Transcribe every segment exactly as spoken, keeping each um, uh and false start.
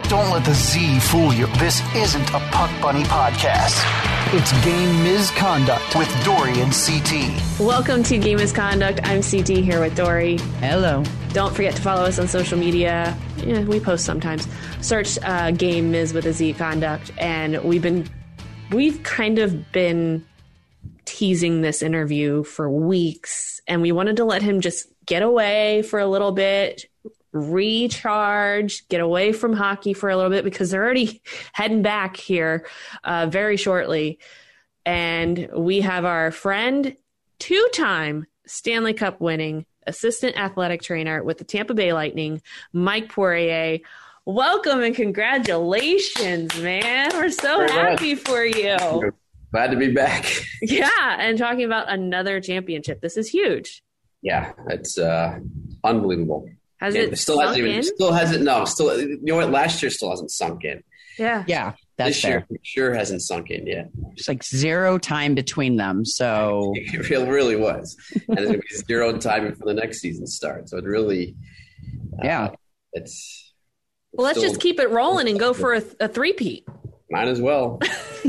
Don't let the Z fool you. This isn't a Puck Bunny podcast. It's Game Misconduct with Dory and C T. Welcome to Game Misconduct. I'm C T here with Dory. Hello. Don't forget to follow us on social media. Yeah, we post sometimes. Search uh, Game Mis with a Z Conduct, and we've been we've kind of been teasing this interview for weeks, and we wanted to let him just get away for a little bit, recharge, get away from hockey for a little bit, because they're already heading back here uh, very shortly. And we have our friend, two-time Stanley Cup winning assistant athletic trainer with the Tampa Bay Lightning, Mike Poirier. Welcome and congratulations, man. We're so Very happy much. for you. Glad to be back. Yeah, and talking about another championship. This is huge. Yeah, it's uh, unbelievable. Has it, it, it still sunk hasn't even, in? Still hasn't. No, still. You know what? Last year still hasn't sunk in. Yeah, yeah, that's this fair. year sure hasn't sunk in yet. It's like zero time between them. So it really, really was, and there's gonna be zero time before the next season starts. So it really, uh, yeah, it's. Well, let's still, just keep it rolling and go for a, a three-peat. Might as well.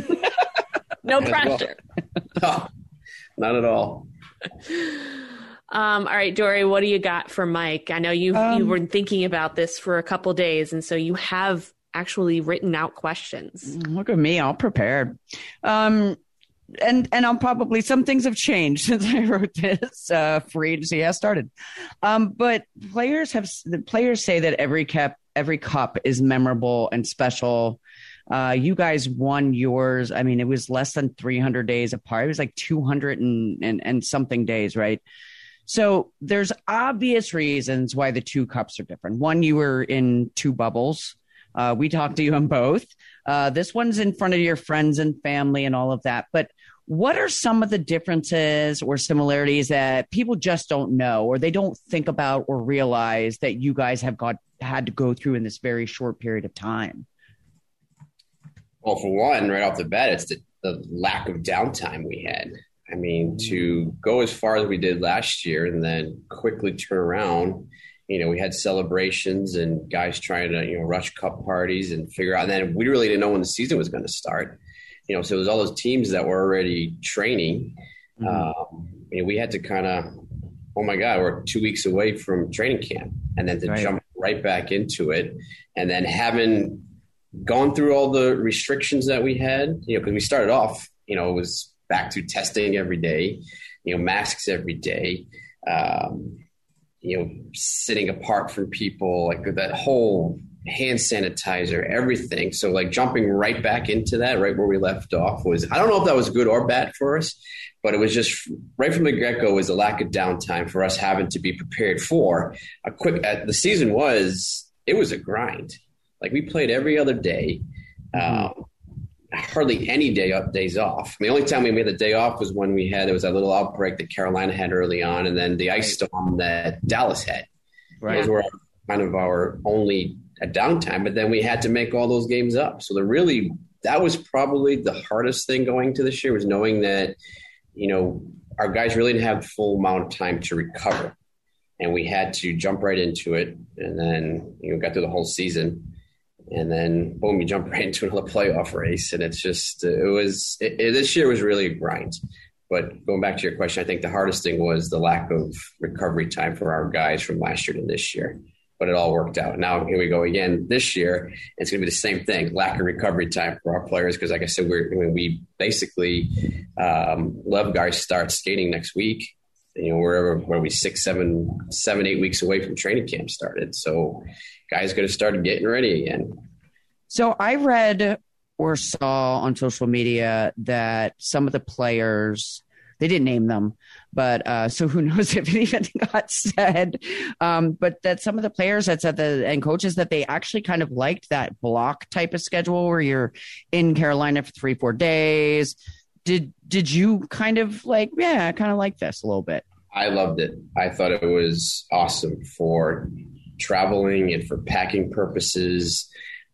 No Might pressure. Well. No, not at all. Um, all right, Dory, what do you got for Mike? I know you um, you were thinking about this for a couple days, and so you have actually written out questions. Look at me, all prepared. Um, and and I'll probably, some things have changed since I wrote this uh, free agency has started. Um, but players have the players say that every cap, every cup is memorable and special. Uh, you guys won yours. I mean, it was less than three hundred days apart. It was like two hundred and, and, and something days, right? So there's obvious reasons why the two cups are different. One, you were in two bubbles. Uh, we talked to you on both. Uh, this one's in front of your friends and family and all of that. But what are some of the differences or similarities that people just don't know, or they don't think about or realize that you guys have got had to go through in this very short period of time? Well, for one, right off the bat, it's the, the lack of downtime we had. I mean, to go as far as we did last year and then quickly turn around, you know, we had celebrations and guys trying to, you know, rush cup parties and figure out. And then we really didn't know when the season was going to start. You know, so it was all those teams that were already training. Mm-hmm. Um, you know, we had to kind of, oh my God, we're two weeks away from training camp, and then to right. jump right back into it, and then having gone through all the restrictions that we had, you know, because we started off, you know, it was back to testing every day, you know, masks every day, um, you know, sitting apart from people, like that whole hand sanitizer, everything. So like jumping right back into that, right where we left off was, I don't know if that was good or bad for us, but it was just right from the get-go was a lack of downtime for us having to be prepared for a quick, uh, the season was, it was a grind. Like we played every other day, um, hardly any day up days off. The only time we made the day off was when we had, there was that little outbreak that Carolina had early on, and then the ice storm that Dallas had. Right. Those were kind of our only a downtime, but then we had to make all those games up. So the really, that was probably the hardest thing going to this year, was knowing that, you know, our guys really didn't have the full amount of time to recover, and we had to jump right into it. And then, you know, got through the whole season. And then, boom, you jump right into another playoff race. And it's just, it was, it, it, this year was really a grind. But going back to your question, I think the hardest thing was the lack of recovery time for our guys from last year to this year. But it all worked out. Now, here we go again this year. It's going to be the same thing, lack of recovery time for our players. Because like I said, we're, I mean, we basically, um, Love guys start skating next week. You know, wherever, where we six, seven, seven, eight weeks away from training camp started. So guys got to start getting ready again. So I read or saw on social media that some of the players, they didn't name them, but uh, so who knows if it even got said, um, but that some of the players had said that, and coaches, that they actually kind of liked that block type of schedule where you're in Carolina for three, four days. Did, did you kind of like, yeah, I kind of like this a little bit? I loved it. I thought it was awesome for traveling and for packing purposes.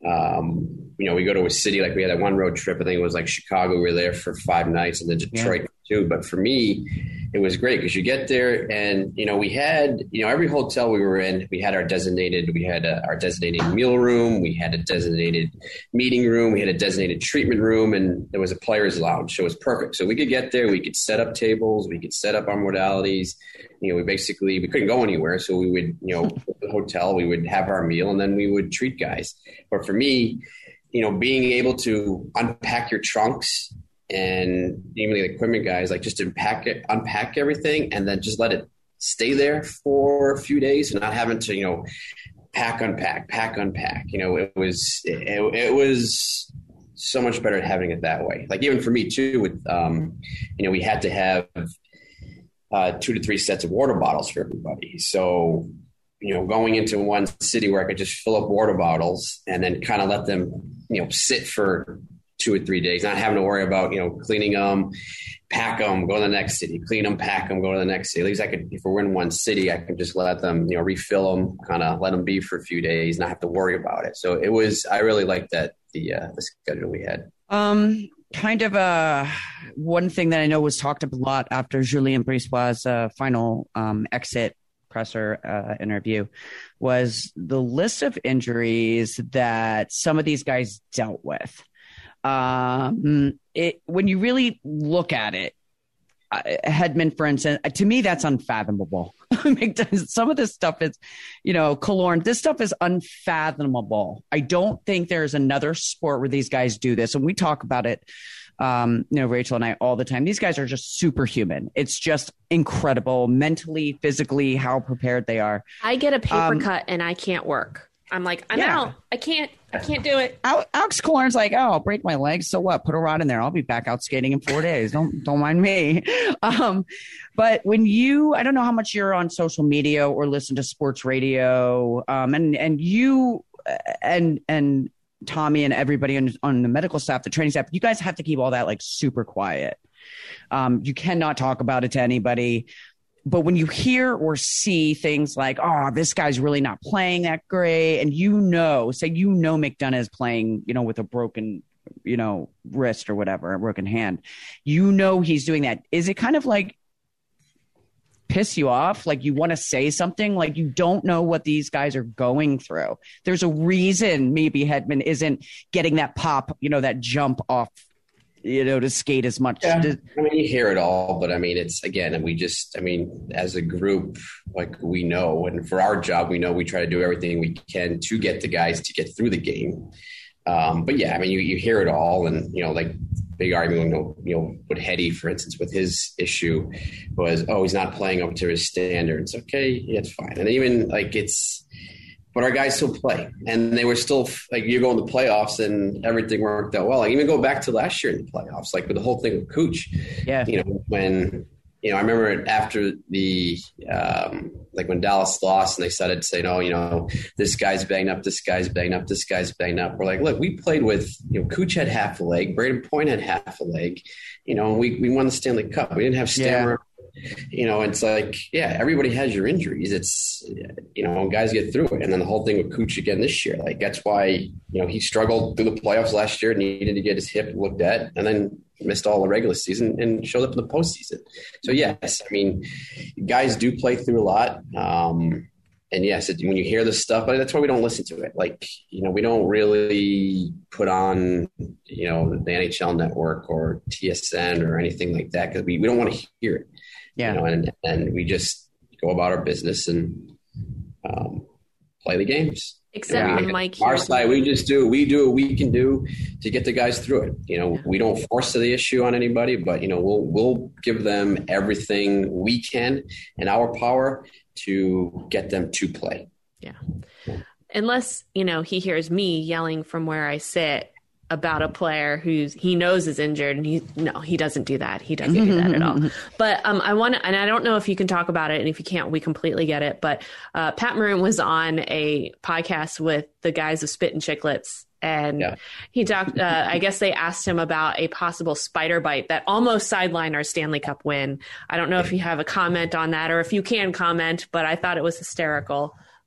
Um, you know, we go to a city, like we had a one road trip. I think it was like Chicago. We were there for five nights, and then Detroit yeah. too. But for me, it was great because you get there and, you know, we had, you know, every hotel we were in, we had our designated, we had a, our designated meal room. We had a designated meeting room. We had a designated treatment room, and there was a player's lounge. So it was perfect. So we could get there. We could set up tables. We could set up our modalities. You know, we basically, we couldn't go anywhere. So we would, you know, at the hotel, we would have our meal and then we would treat guys. But for me, you know, being able to unpack your trunks and even the equipment guys, like just unpack it, unpack everything and then just let it stay there for a few days and not having to, you know, pack, unpack, pack, unpack. You know, it was, it, it was so much better at having it that way. Like even for me too, with, um, you know, we had to have uh, two to three sets of water bottles for everybody. So, you know, going into one city where I could just fill up water bottles and then kind of let them, you know, sit for two or three days, not having to worry about, you know, cleaning them, pack them, go to the next city, clean them, pack them, go to the next city. At least I could, if we're in one city, I can just let them, you know, refill them, kind of let them be for a few days, not have to worry about it. So it was, I really liked that, the, uh, the schedule we had. Um, kind of uh, one thing that I know was talked up a lot after Julien Brisebois' uh, final um, exit presser uh, interview was the list of injuries that some of these guys dealt with. Um, it, when you really look at it, uh, Hedman, for instance, to me, that's unfathomable. Some of this stuff is, you know, Killorn, this stuff is unfathomable. I don't think there's another sport where these guys do this. And we talk about it, um, you know, Rachel and I all the time. These guys are just superhuman. It's just incredible mentally, physically, how prepared they are. I get a paper Um, cut and I can't work. I'm like, I'm Yeah. out. I can't, I can't do it. Al- Alex Killorn's like, oh, I'll break my legs. So what? Put a rod in there. I'll be back out skating in four days. Don't don't mind me. Um, but when you, I don't know how much you're on social media or listen to sports radio, um, and and you and and Tommy and everybody on, on the medical staff, the training staff, you guys have to keep all that like super quiet. Um, you cannot talk about it to anybody. But when you hear or see things like, oh, this guy's really not playing that great, and you know, say you know McDonough is playing, you know, with a broken, you know, wrist or whatever, a broken hand, you know he's doing that. Is it kind of like piss you off? Like you want to say something, like you don't know what these guys are going through. There's a reason maybe Hedman isn't getting that pop, you know, that jump off, you know, to skate as much. Yeah. To, I mean, you hear it all, but I mean, it's again, and we just, I mean, as a group, like we know, and for our job, we know we try to do everything we can to get the guys to get through the game. Um, but yeah, I mean, you, you hear it all, and, you know, like big argument, you know, you know, with Hetty, for instance, with his issue was, oh, he's not playing up to his standards. Okay. Yeah, it's fine. And even like it's, but our guys still play, and they were still like, you go in the playoffs and everything worked out well. Like even go back to last year in the playoffs, like with the whole thing with Cooch, yeah, you know, when, you know, I remember after the, um, like when Dallas lost and they started saying, oh, you know, this guy's banged up, this guy's banged up, this guy's banged up. We're like, look, we played with, you know, Cooch had half a leg, Braden Point had half a leg, you know, and we, we won the Stanley Cup. We didn't have Stammer. Yeah. You know, it's like, yeah, everybody has your injuries. It's, you know, guys get through it. And then the whole thing with Cooch again this year, like that's why, you know, he struggled through the playoffs last year, needed to get his hip looked at, and then missed all the regular season and showed up in the postseason. So, yes, I mean, guys do play through a lot. Um, and, yes, it, when you hear this stuff, but that's why we don't listen to it. Like, you know, we don't really put on, you know, the N H L Network or T S N or anything like that because we, we don't want to hear it. Yeah. You know, and, and we just go about our business and um, play the games. Except yeah. when Mike Our side, we just do, we do what we can do to get the guys through it. You know, yeah. we don't force the issue on anybody, but, you know, we'll, we'll give them everything we can in our power to get them to play. Yeah. Unless, you know, he hears me yelling from where I sit about a player who's he knows is injured, and he no he doesn't do that he doesn't do that at all. But um I want to, and I don't know if you can talk about it, and if you can't, we completely get it, but uh Pat Maroon was on a podcast with the guys of Spit and Chicklets, and yeah. he talked uh, I guess they asked him about a possible spider bite that almost sidelined our Stanley Cup win. I don't know if you have a comment on that, or if you can comment, but I thought it was hysterical.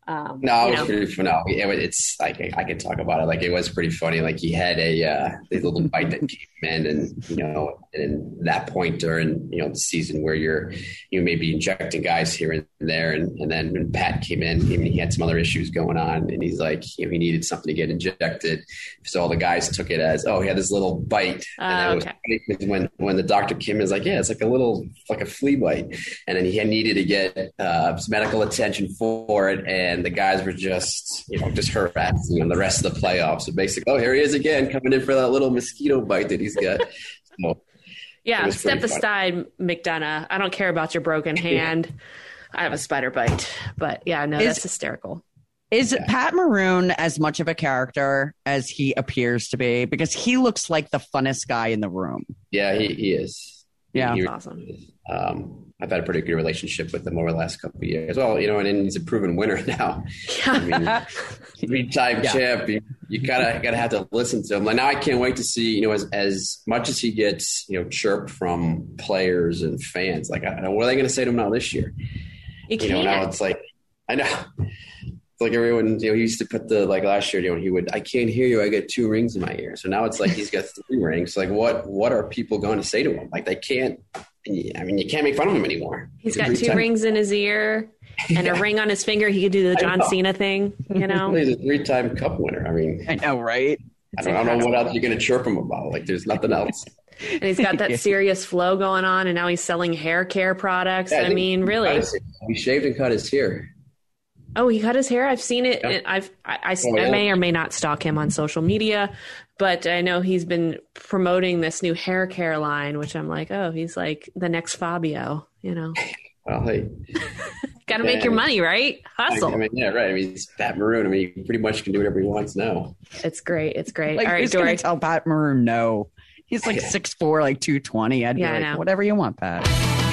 Um, no, it was know. pretty funny. No, it, it's like I can talk about it. Like it was pretty funny. Like he had a uh, the little bite that came in, and you know, and that point during you know the season where you're you may be injecting guys here and there, and, and then when Pat came in, I mean, he had some other issues going on, and he's like, you know, he needed something to get injected, so all the guys took it as, oh, he had this little bite, uh, and okay. it was when when the doctor came in, is like, yeah, it's like a little like a flea bite, and then he had needed to get uh, some medical attention for it, and the guys were just, you know, just harassing him the rest of the playoffs. So basically, oh, here he is again, coming in for that little mosquito bite that he's got. So, yeah, step aside, McDonough. I don't care about your broken hand. Yeah. I have a spider bite. But yeah, no, is, that's hysterical. Is yeah. Pat Maroon as much of a character as he appears to be? Because he looks like the funnest guy in the room. Yeah, he, he is. Yeah, he, he, awesome. Um, I've had a pretty good relationship with him over the last couple of years. Well, you know, and, and he's a proven winner now. I mean, three-time yeah. champ. You, you gotta gotta have to listen to him. Like now, I can't wait to see. You know, as as much as he gets, you know, chirped from players and fans. Like, I, what are they going to say to him now this year? You, you know, now it's like, I know. It's like everyone, you know, he used to put the, like last year, you know, he would, I can't hear you. I get two rings in my ear. So now it's like he's got three rings. Like, what what are people going to say to him? Like, they can't. I mean, you can't make fun of him anymore. He's got two time. rings in his ear and yeah. a ring on his finger. He could do the John Cena thing, you know? He's a three-time Cup winner. I mean, I know, right? I don't, I don't know what else you're going to chirp him about. Like, there's nothing else. And he's got that serious flow going on, and now he's selling hair care products. Yeah, I, I mean, really. He shaved and cut his hair. Oh, he cut his hair. I've seen it. Yeah. I've I, I, oh, yeah. I may or may not stalk him on social media, but I know he's been promoting this new hair care line, which I'm like, oh, he's like the next Fabio, you know. Well, hey, got to make your money, right? Hustle. I mean, yeah, right. I mean, it's Pat Maroon. I mean, he pretty much can do whatever he wants now. It's great. It's great. Like, all right, who's going to tell Pat Maroon no? He's like yeah. six foot four, like two twenty. I'd yeah, be like, whatever you want, Pat.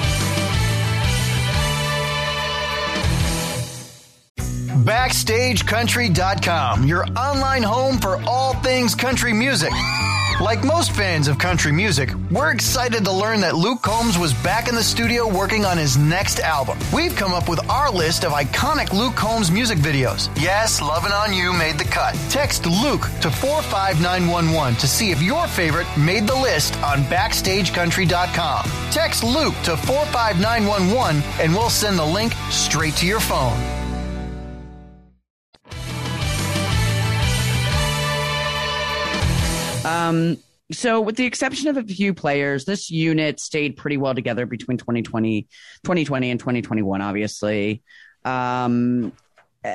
Backstage Country dot com, your online home for all things country music. Like most fans of country music, we're excited to learn that Luke Combs was back in the studio working on his next album. We've come up with our list of iconic Luke Combs music videos. Yes, Lovin' On You made the cut. Text Luke to four five nine one one to see if your favorite made the list on Backstage Country dot com. Text Luke to four five nine one one and we'll send the link straight to your phone. Um, so with the exception of a few players, this unit stayed pretty well together between twenty twenty, twenty twenty and twenty twenty-one, obviously. Um, uh,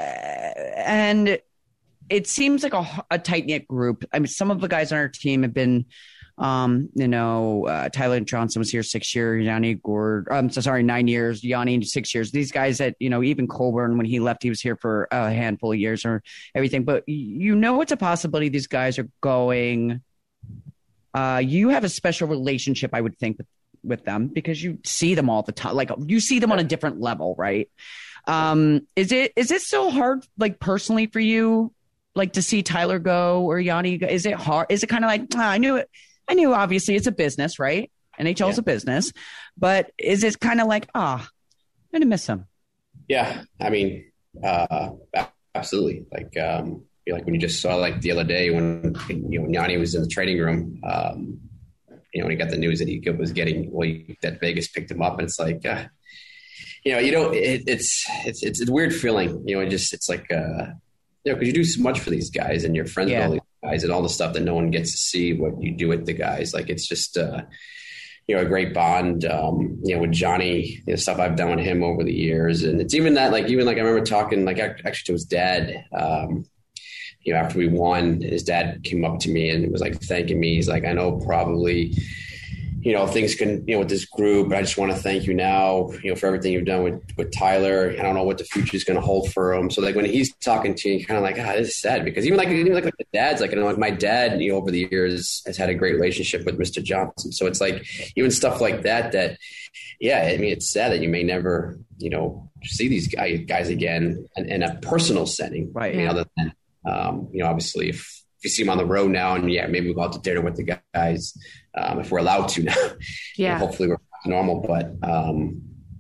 and it seems like a, a tight-knit group. I mean, some of the guys on our team have been, um, you know, uh, Tyler Johnson was here six years, Yanni Gord, I'm so sorry, nine years, Yanni six years. These guys that, you know, even Colburn, when he left, he was here for a handful of years or everything. But you know, it's a possibility these guys are going. Uh, you have a special relationship, I would think, with, with them because you see them all the time. Like you see them on a different level, right? Um, is it is it so hard, like personally for you, like to see Tyler go or Yanni go? Is it hard? Is it kind of like, oh, I knew it. I knew obviously it's a business, right? N H L is yeah. a business, but is it kind of like, ah, oh, I'm going to miss him? Yeah. I mean, uh, absolutely. Like, um, like when you just saw like the other day when, you know, Yanni was in the training room, um, you know, when he got the news that he was getting, well, he, that Vegas picked him up and it's like, uh, you know, you don't, it, it's, it's, it's a weird feeling, you know, it just, it's like, uh, you know, because you do so much for these guys and you're friends yeah. with all these guys and all the stuff that no one gets to see what you do with the guys. Like it's just, uh, you know, a great bond, um, you know, with Johnny, the stuff I've done with him over the years. And it's even that, like, even like I remember talking like actually to his dad, um, you know, after we won, his dad came up to me and was like thanking me. He's like, I know probably, you know, things can, you know, with this group, but I just want to thank you now, you know, for everything you've done with, with Tyler. I don't know what the future is going to hold for him. So like when he's talking to you, kind of like, ah, this is sad because even like, even like, like the dad's like, you know, like my dad, you know, over the years has had a great relationship with Mister Johnson. So it's like even stuff like that, that, yeah, I mean, it's sad that you may never, you know, see these guys, guys again in, in a personal setting. Right. I mean, other than, um, you know, obviously if, if you see him on the road now and yeah, maybe we'll go out to dinner with the guys um, if we're allowed to now. Yeah. You know, hopefully we're normal, but um,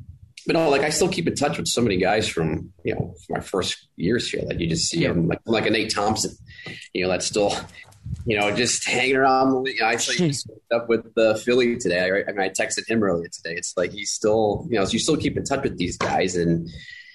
but no, like I still keep in touch with so many guys from, you know, my first years here. Like you just see yeah. them, like like a Nate Thompson, you know, that's still, you know, just hanging around. You know, I saw you up with the uh, Philly today. I, I mean, I texted him earlier today. It's like he's still, you know, so you still keep in touch with these guys, and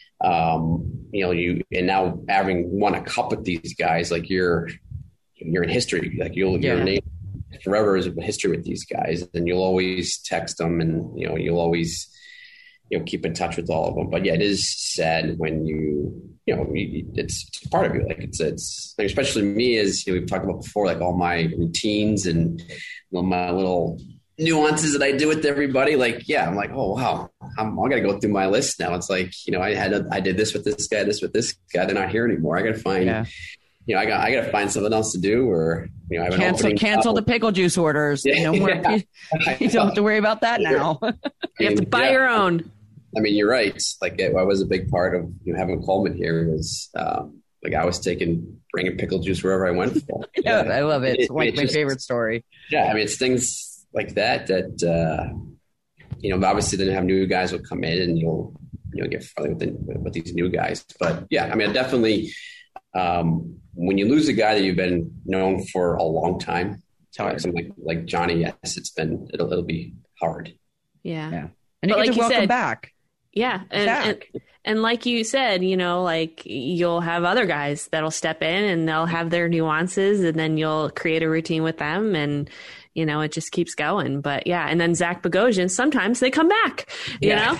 um, you know, you and now having won a cup with these guys, like you're you're in history. Like you'll yeah. your name forever is history with these guys, and you'll always text them, and you know, you'll always. You know, keep in touch with all of them. But yeah, it is sad when you, you know, it's, it's part of you. Like it's, it's like, especially me as you know, we've talked about before, like all my routines and all my little nuances that I do with everybody. Like, yeah, I'm like, oh, wow, I'm, I got to go through my list now. It's like, you know, I had, a, I did this with this guy, this with this guy. They're not here anymore. I got to find, yeah. you know, I got, I got to find something else to do, or, you know, I have cancel, an cancel the pickle juice orders. Yeah, you know, yeah. you, you don't have to worry about that now. You have to buy yeah. your own. I mean, you're right. Like, it, I was a big part of you know, having Coleman here. Was um, like I was taking, bringing pickle juice wherever I went. For. yeah, I love it. It's it, like it my just, favorite story. Yeah, I mean, it's things like that that uh, you know. Obviously, then have new guys will come in, and you'll you know get friendly with, the, with these new guys. But yeah, I mean, definitely um, when you lose a guy that you've been known for a long time, it's hard. Like, like like Johnny, yes, it's been it'll it'll be hard. Yeah, yeah, and you but get like to welcome said, back. Yeah. And, and and like you said, you know, like you'll have other guys that'll step in and they'll have their nuances, and then you'll create a routine with them, and, you know, it just keeps going. But yeah. And then Zach Bogosian, sometimes they come back, you yeah. know?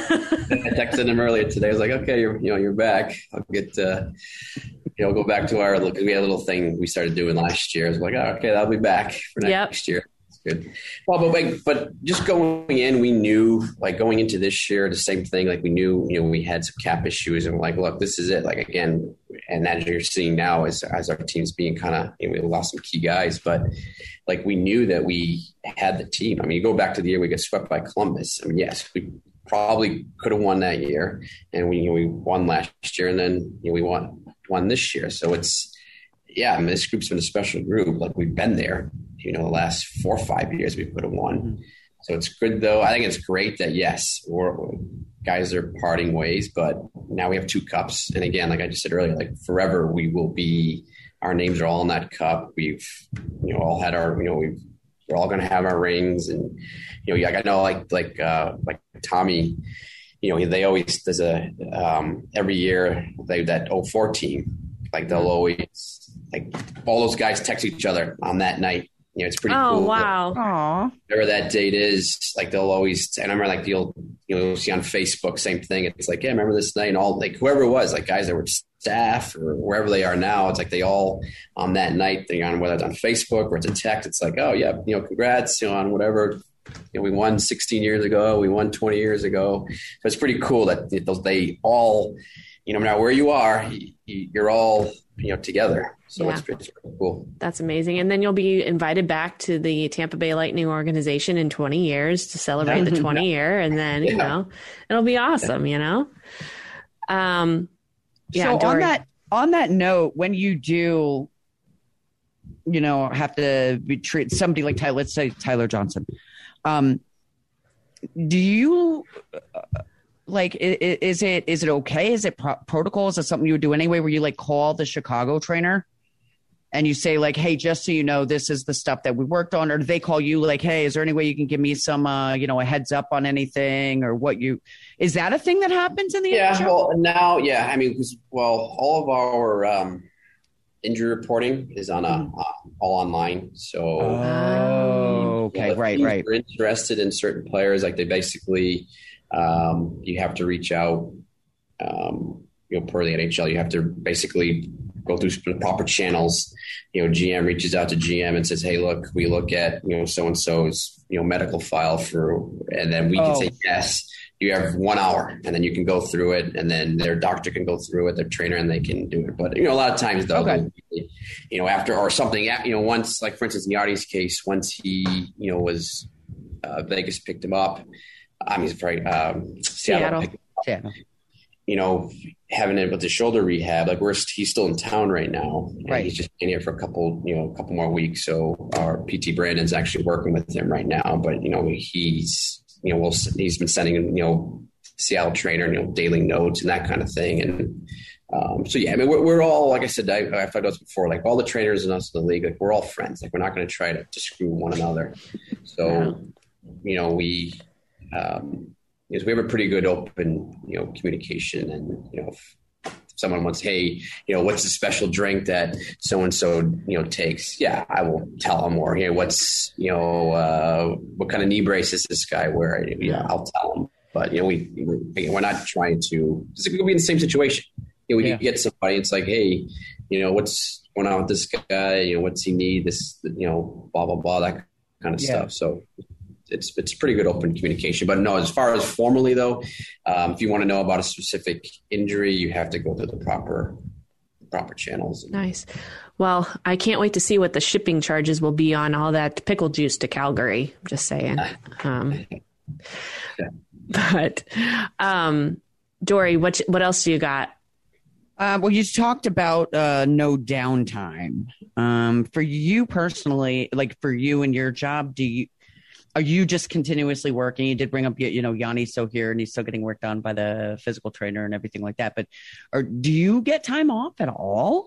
I texted him earlier today. I was like, okay, you're, you know, you're back. I'll get, uh, you know, go back to our, look, we had a little thing we started doing last year. I was like, oh, okay, I'll be back for next yep. year. Good. Well, but like, but just going in, we knew, like going into this year, the same thing. Like we knew, you know, we had some cap issues, and we're like, look, this is it. Like again, and as you're seeing now, as as our team's being kind of, you know, we lost some key guys, but like we knew that we had the team. I mean, you go back to the year we got swept by Columbus. I mean, yes, we probably could have won that year, and we you know, we won last year, and then you know, we won won this year. So it's yeah, I mean, this group's been a special group. Like we've been there. You know, the last four or five years we could have won. So it's good, though. I think it's great that, yes, we're, guys are parting ways, but now we have two cups. And again, like I just said earlier, like forever we will be, our names are all in that cup. We've, you know, all had our, you know, we've, we're all going to have our rings. And, you know, like I know like, like, uh, like Tommy, you know, they always, there's a, um, every year they, that oh four team, like they'll always, like all those guys text each other on that night. You know, it's pretty oh, cool. Oh, wow. Aww. Whatever that date is, like they'll always, and I remember like you'll, you know, you'll see on Facebook, same thing. It's like, yeah, remember this night, and all like whoever it was, like guys that were staff or wherever they are now, it's like they all on that night, they on whether it's on Facebook or it's a text, it's like, oh yeah, you know, congrats, you know, on whatever, you know, we won sixteen years ago, we won twenty years ago. So it's pretty cool that those, they all, you know, no matter where you are, you're all, you know, together. So yeah. it's, it's pretty cool. That's amazing. And then you'll be invited back to the Tampa Bay Lightning organization in twenty years to celebrate the twenty year. And then, yeah. you know, it'll be awesome, yeah. you know? Um, yeah, so Dory. on that, on that note, when you do, you know, have to be treat somebody like Tyler, let's say Tyler Johnson, um, do you, uh, like, is it, is it okay? Is it pro- protocol? Is it something you would do anyway, where you like call the Chicago trainer and you say like, hey, just so you know, this is the stuff that we worked on? Or do they call you like, hey, is there any way you can give me some, uh, you know, a heads up on anything, or what you, is that a thing that happens in the yeah, N H L? Well, now, yeah, I mean, well, all of our um, injury reporting is on a, mm. uh, all online. So, oh, okay, you know, right, right. If you're interested in certain players, like they basically, um, you have to reach out, um, you know, per the N H L, you have to basically go through the proper channels. You know, G M reaches out to G M and says, hey, look, we look at, you know, so-and-so's, you know, medical file for, and then we can oh. say, yes, you have one hour, and then you can go through it, and then their doctor can go through it, their trainer, and they can do it. But, you know, a lot of times though, okay. you know, after, or something, you know, once, like for instance, in Yardy's case, once he, you know, was, uh, Vegas picked him up, I mean, sorry, um, Seattle, Seattle. Seattle. You know, having it with the shoulder rehab, like we're, he's still in town right now. And right. he's just in here for a couple, you know, a couple more weeks. So our P T Brandon's actually working with him right now, but you know, he's, you know, we'll, he's been sending, you know, Seattle Trainer, you know, daily notes and that kind of thing. And um, so, yeah, I mean, we're, we're all, like I said, I, I've talked about this before, like all the trainers and us in the league, like we're all friends. Like we're not going to try to, to screw one another. So, yeah. you know, we, um, because we have a pretty good open, you know, communication. And, you know, if, if someone wants, hey, you know, what's the special drink that so-and-so, you know, takes? Yeah, I will tell them. Or, hey, what's, you know, uh, what kind of knee brace is this guy wearing? Yeah, I'll tell them. But, you know, we, we're not trying to, we could be in the same situation. You know, we yeah. get somebody, it's like, hey, you know, what's going on with this guy? You know, what's he need? This, you know, blah, blah, blah, that kind of yeah. stuff. So it's it's pretty good open communication. But no, as far as formally though, um, if you want to know about a specific injury, you have to go through the proper proper channels. Nice. Well, I can't wait to see what the shipping charges will be on all that pickle juice to Calgary. I'm just saying. Um, yeah. But um, Dory, what what else do you got? Uh, well, you talked about uh, no downtime. Um, for you personally, like for you and your job, do you are you just continuously working? You did bring up, you know, Yanni's still here and he's still getting work done by the physical trainer and everything like that. But or do you get time off at all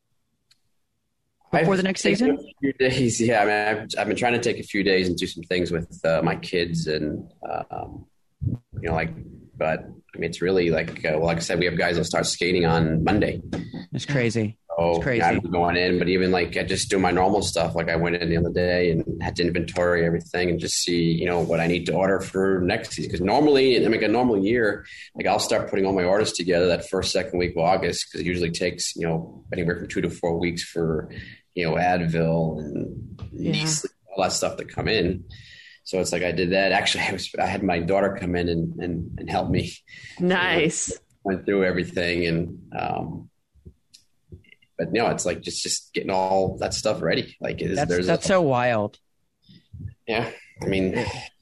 before I've the next season? A few days, yeah. I mean, I've, I've been trying to take a few days and do some things with uh, my kids and, um, you know, like, but I mean, it's really like, uh, well, like I said, we have guys that start skating on Monday. It's crazy. So it's crazy. I'm going in, but even like I just do my normal stuff. Like I went in the other day and had to inventory everything and just see, you know, what I need to order for next season. Because normally, in like a normal year, like I'll start putting all my orders together that first, second week of August, because it usually takes, you know, anywhere from two to four weeks for, you know, Advil and yeah. all that stuff to come in. So it's like I did that. Actually, I was I had my daughter come in and and, and help me. Nice. So went through everything and. um But no, it's like just, just getting all that stuff ready. Like it is, that's, there's that's a, so wild. Yeah, I mean,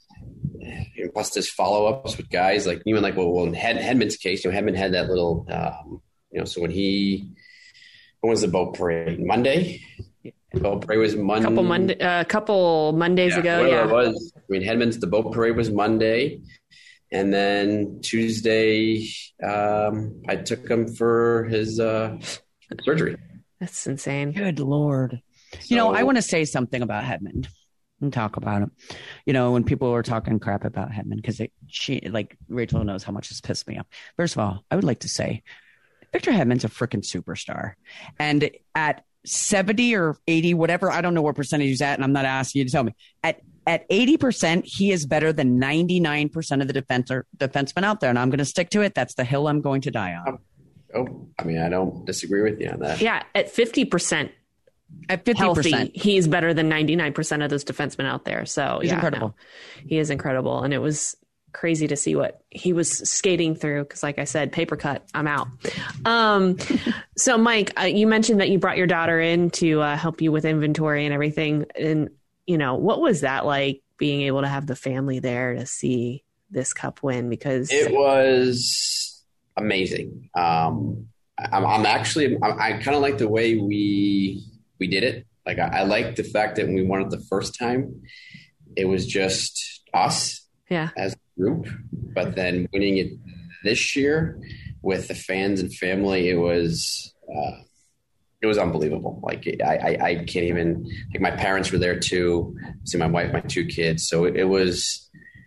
plus there's follow ups with guys like even like well, well in Hed, Hedman's case, you know, Hedman had that little, um, you know, so when he when was the boat parade Monday? The boat parade was Monday. Couple Monday, a uh, couple Mondays yeah, ago. Yeah, it was. I mean, Hedman's the boat parade was Monday. And then Tuesday, um, I took him for his uh, surgery. That's insane. Good Lord. So, you know, I want to say something about Hedman and talk about him. You know, when people were talking crap about Hedman, because she, like Rachel knows how much this pissed me off. First of all, I would like to say Victor Hedman's a freaking superstar. And at seventy or eighty, whatever, I don't know what percentage he's at, and I'm not asking you to tell me. At At eighty percent, he is better than ninety-nine percent of the defense or defensemen out there. And I'm going to stick to it. That's the hill I'm going to die on. Oh, I mean, I don't disagree with you on that. Yeah, at fifty percent at fifty percent healthy, he's better than ninety-nine percent of those defensemen out there. So he's yeah, incredible. No, he is incredible. And it was crazy to see what he was skating through. Cause like I said, paper cut, I'm out. Um, so Mike, uh, you mentioned that you brought your daughter in to uh, help you with inventory and everything. And, you know, what was that like being able to have the family there to see this cup win? Because it was amazing. Um, I'm, I'm actually, I'm, I kind of like the way we, we did it. Like I, I like the fact that when we won it the first time, it was just us yeah. as a group, but then winning it this year with the fans and family, it was, uh, it was unbelievable. Like I, I, I can't even, like my parents were there too. See my wife, my two kids. So it, it was,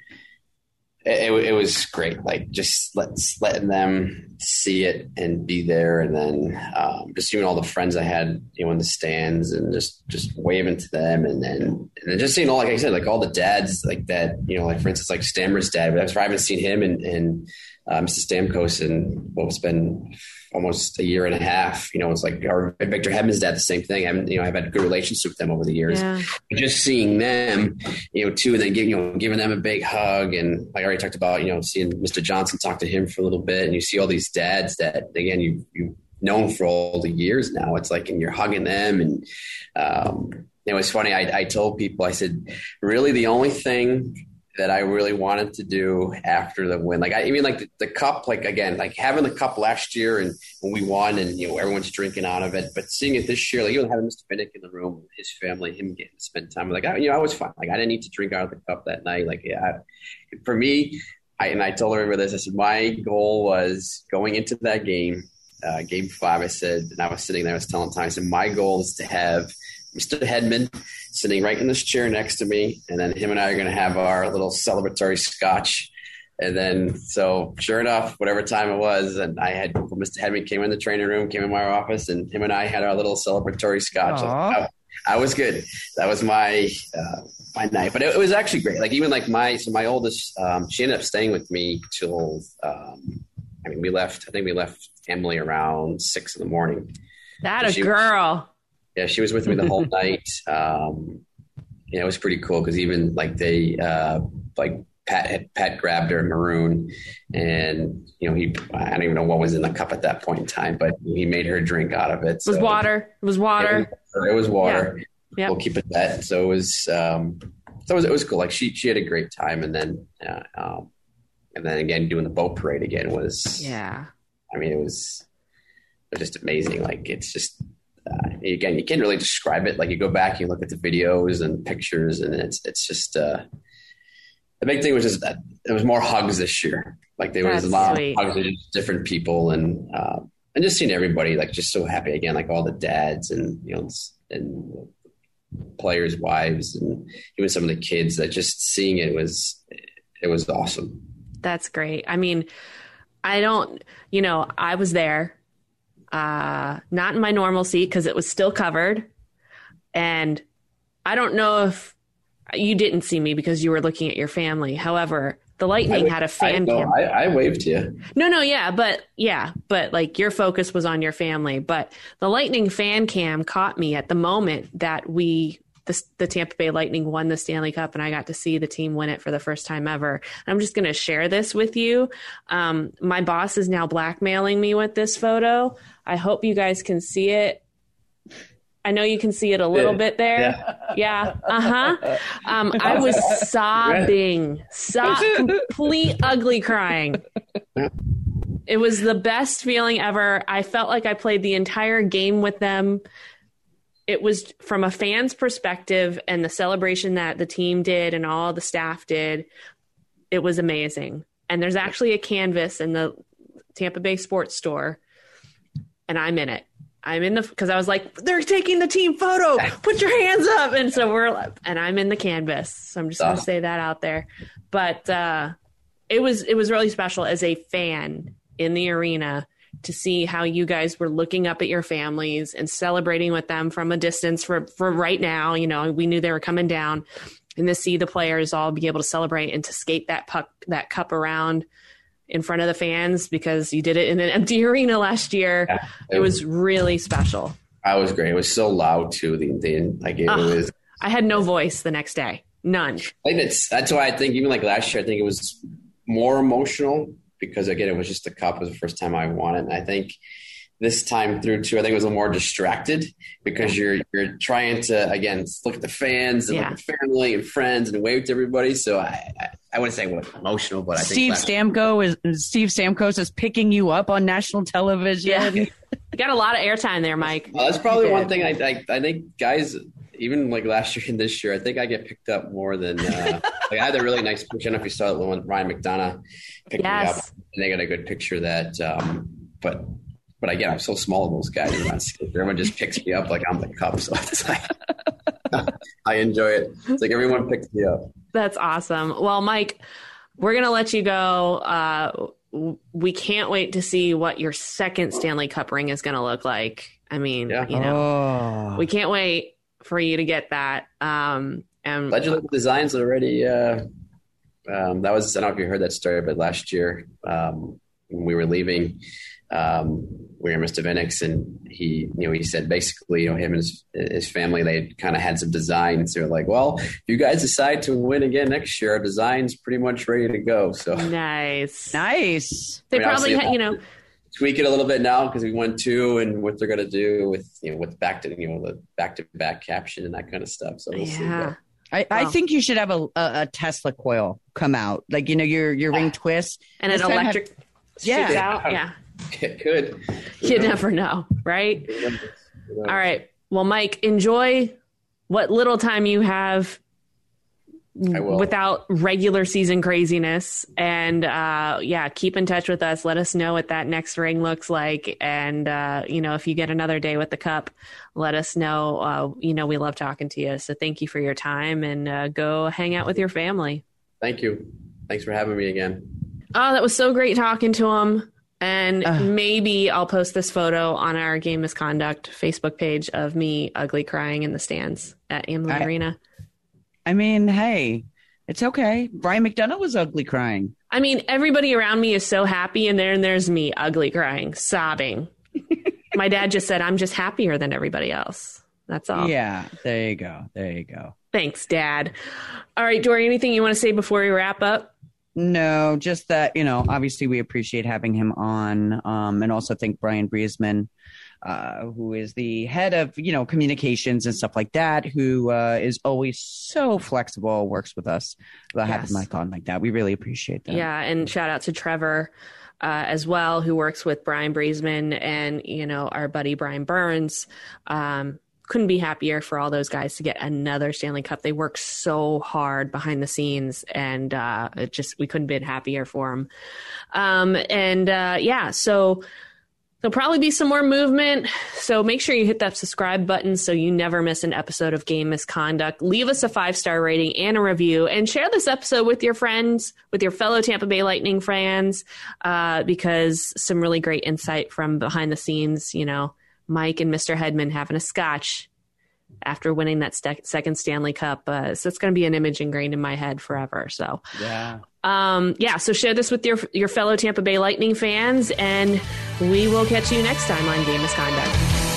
it, it was great. Like just let's letting them see it and be there. And then um, just seeing all the friends I had, you know, in the stands and just, just waving to them. And then, and then just seeing all, like I said, like all the dads like that, you know, like for instance, like Stammer's dad, but I haven't seen him and, and uh, Mister Stamkos in what was been almost a year and a half. You know, it's like our Victor Hedman's dad, the same thing. I you know, I've had good relations with them over the years. Yeah. Just seeing them, you know, too, and then giving, you know, giving them a big hug. And like I already talked about, you know, seeing Mister Johnson, talk to him for a little bit. And you see all these dads that, again, you, you've known for all the years now. It's like, and you're hugging them. And um, it was funny. I, I told people, I said, really the only thing that I really wanted to do after the win. Like I even like the, the cup, like again, like having the cup last year and when we won and, you know, everyone's drinking out of it, but seeing it this year, like even having Mister Bennett in the room, his family, him getting to spend time with, like, I, you know, I was fine. Like I didn't need to drink out of the cup that night. Like, yeah, I, for me, I, and I told her this. I said, my goal was going into that game, uh, game five. I said, and I was sitting there, I was telling Tom, I said, my goal is to have Mister Hedman sitting right in this chair next to me. And then him and I are going to have our little celebratory scotch. And then, so sure enough, whatever time it was, and I had Mister Hedman came in the training room, came in my office, and him and I had our little celebratory scotch. I, I was good. That was my uh, my night, but it, it was actually great. Like even like my so my oldest, um, she ended up staying with me till um, I mean we left. I think we left Emily around six in the morning. That so a she, girl. Yeah, she was with me the whole night. Um, yeah, it was pretty cool because even like they uh, like. Pat had Pat grabbed her maroon, and you know he I don't even know what was in the cup at that point in time, but he made her drink out of it. So. It was water. It was water. It, it was water. Yeah. Yep. We'll keep it that. So it was. Um, so it was. It was cool. Like she she had a great time, and then uh, um, and then again doing the boat parade again was. Yeah. I mean, it was. It was just amazing. Like it's just. Uh, again, you can't really describe it. Like you go back, you look at the videos and pictures, and it's it's just. Uh, The big thing was just that there was more hugs this year. Like there was That's a lot sweet. of hugs with different people, and uh, and just seeing everybody like just so happy again, like all the dads and you know and players' wives and even some of the kids. That just seeing it was it was awesome. That's great. I mean, I don't, you know, I was there, uh, not in my normal seat because it was still covered, and I don't know if. You didn't see me because you were looking at your family. However, the Lightning I, had a fan I, cam. I, I waved to you. No, no, yeah, but yeah, but like your focus was on your family. But the Lightning fan cam caught me at the moment that we, the, the Tampa Bay Lightning won the Stanley Cup, and I got to see the team win it for the first time ever. I'm just going to share this with you. Um, my boss is now blackmailing me with this photo. I hope you guys can see it. I know you can see it a little Yeah. bit there. Yeah. Yeah. Uh-huh. Um, I was sobbing, sob- complete ugly crying. It was the best feeling ever. I felt like I played the entire game with them. It was from a fan's perspective, and the celebration that the team did and all the staff did, it was amazing. And there's actually a canvas in the Tampa Bay Sports Store, and I'm in it. I'm in the, because I was like, they're taking the team photo. Put your hands up. And so we're, and I'm in the canvas. So I'm just going to say that out there. But uh, it was, it was really special as a fan in the arena to see how you guys were looking up at your families and celebrating with them from a distance for, for right now. You know, we knew they were coming down, and to see the players all be able to celebrate and to skate that puck, that cup around in front of the fans because you did it in an empty arena last year. Yeah, it, it was, was really special. I was great. It was so loud too. The, the like it uh, was. I had no voice the next day. None. I think that's that's why I think even like last year, I think it was more emotional because again, it was just the cup. It was the first time I won it, and I think this time through too, I think it was a little more distracted because you're you're trying to again look at the fans and yeah. look at family and friends and wave to everybody. So I I, I wouldn't say well, emotional, but I Steve think Stamkos is Steve Stamkos is picking you up on national television. Yeah. You got a lot of airtime there, Mike. Well, that's probably one thing I, I I think guys. Even like last year and this year, I think I get picked up more than uh, like I had a really nice picture. I don't know if you saw it when Ryan McDonough picked yes. me up, and they got a good picture of that. Um, but but again, I'm so small of those guys. Everyone just picks me up like I'm the cup, so it's like I enjoy it. It's like everyone picks me up. That's awesome. Well, Mike, we're gonna let you go. Uh, we can't wait to see what your second Stanley Cup ring is gonna look like. I mean, yeah. you know, oh. we can't wait for you to get that. Um, and Legend Designs already. Uh, um, that was I don't know if you heard that story, but last year um, when we were leaving, um, we were in Mister Vinix, and he, you know, he said basically, you know, him and his, his family, they kind of had some designs. They're like, well, if you guys decide to win again next year, our design's pretty much ready to go. So nice, nice. They I mean, probably, ha- you know. tweak it a little bit now because we won two and what they're going to do with, you know, with back to, you know, the back to back caption and that kind of stuff. So we'll yeah. see. But, I, I wow. think you should have a, a, a Tesla coil come out. Like, you know, your, your ring twist and an electric. Have, yeah. Out. Yeah. It could. You know. Never know. Right. All right. Well, Mike, enjoy what little time you have without regular season craziness. And uh, yeah, keep in touch with us. Let us know what that next ring looks like. And, uh, you know, if you get another day with the cup, let us know. Uh, you know, we love talking to you. So thank you for your time, and uh, go hang out with your family. Thank you. Thanks for having me again. Oh, that was so great talking to him. And Uh. maybe I'll post this photo on our Game Misconduct Facebook page of me ugly crying in the stands at Amlin I- Arena. I mean, hey, it's okay. Brian McDonough was ugly crying. I mean, everybody around me is so happy, and there and there's me ugly crying, sobbing. My dad just said, I'm just happier than everybody else. That's all. Yeah, there you go. There you go. Thanks, Dad. All right, Dory, anything you want to say before we wrap up? No, just that, you know, obviously we appreciate having him on, um, and also thank Brian Briesman, uh, who is the head of, you know, communications and stuff like that, who uh, is always so flexible, works with us about Yes. having Mike on like that. We really appreciate that. Yeah, and shout out to Trevor uh, as well, who works with Brian Briesman and, you know, our buddy Brian Burns. Um, couldn't be happier for all those guys to get another Stanley Cup. They work so hard behind the scenes, and uh, it just we couldn't be happier for them. Um, and uh, yeah, so there'll probably be some more movement. So make sure you hit that subscribe button so you never miss an episode of Game Misconduct. Leave us a five-star rating and a review, and share this episode with your friends, with your fellow Tampa Bay Lightning fans, uh, because some really great insight from behind the scenes, you know, Mike and Mister Hedman having a scotch after winning that st- second Stanley Cup. Uh, so it's going to be an image ingrained in my head forever. So, Yeah. um, yeah, so share this with your your fellow Tampa Bay Lightning fans, and we will catch you next time on Game Misconduct.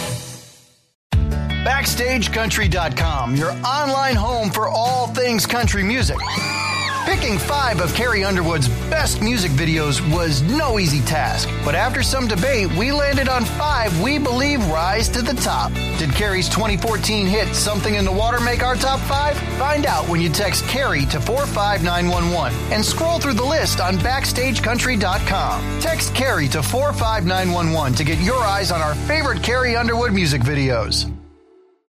Backstage Country dot com, your online home for all things country music. Picking five of Carrie Underwood's best music videos was no easy task, but after some debate, we landed on five we believe rise to the top. Did Carrie's twenty fourteen hit Something in the Water make our top five? Find out when you text Carrie to four five nine one one and scroll through the list on Backstage Country dot com. Text Carrie to four five nine one one to get your eyes on our favorite Carrie Underwood music videos.